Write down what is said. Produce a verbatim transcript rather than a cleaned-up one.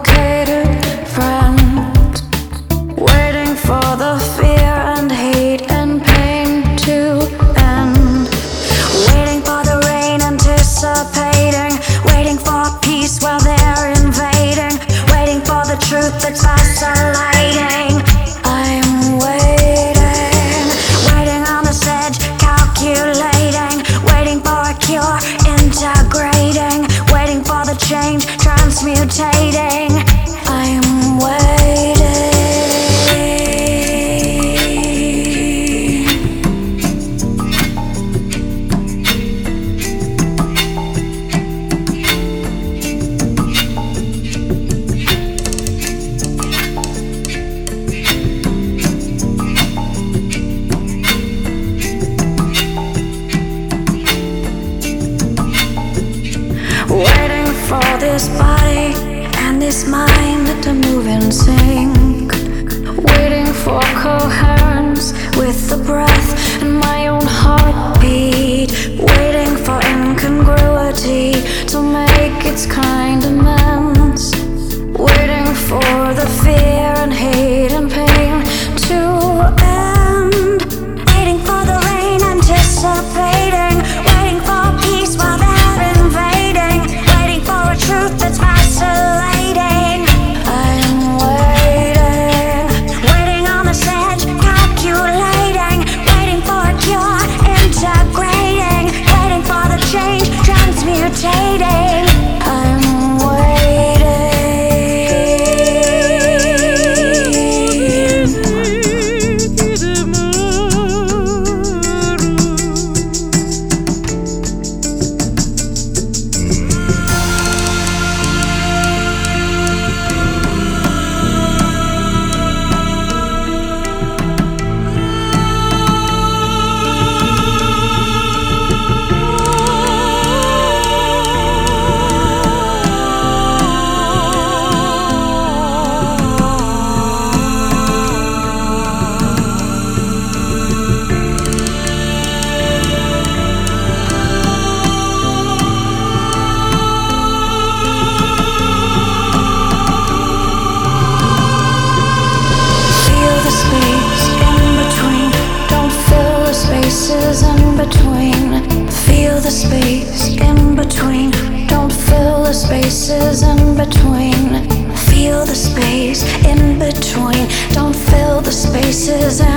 complicated friend, waiting for the fear and hate and pain to end, waiting for the rain, anticipating, waiting for peace while they're invading, waiting for the truth that's vacillating. I'm waiting, waiting on the edge, calculating, waiting for a cure, integrating, waiting for the change, transmutating. I'm waiting. Waiting for this body and this mind to move in sync, waiting for coherence with the breath and my own heartbeat, waiting for incongruity to make its kind amends, waiting for the fear and hate and pain to end, waiting for the rain, anticipating, waiting for peace while they're invading, waiting for a truth that's vacillating. I'm waiting, waiting on the edge, calculating, waiting for a cure, integrating, waiting for the change, transmutating. I'm waiting. In between, feel the space in between, don't fill the spaces in between, feel the space in between, don't fill the spaces in